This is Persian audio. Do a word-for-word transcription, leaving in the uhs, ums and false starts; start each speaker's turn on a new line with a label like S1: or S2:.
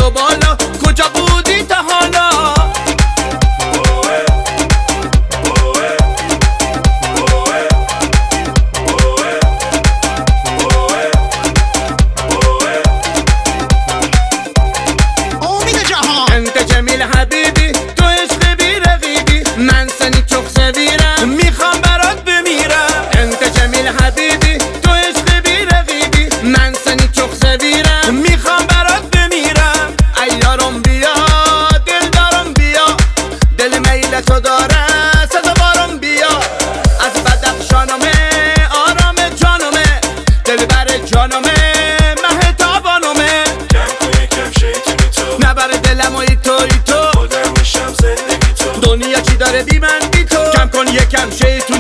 S1: و بالا، کجا بودی تا حالا؟ انت جمیل حبیبی، تو عشق بی رقیبی، من سنی چخ سویرم، میخوام برات بمیرم. انت جمیل حبیبی، تو عشق بی رقیبی، من سنی چخ سویرم، میخوام برات بمیرم. ایارم بیا، دل دارم بیا، دل میل تو داره سزاوارم بیا. از بدخشانمه، آرام جانمه، دل بر جانمه، مهتابانمه. نبر دلم و ای تو ای تو،
S2: خودم میشم زندگی تو.
S1: دنیا چی داره بی من بی تو، کم کن یکم شیطون.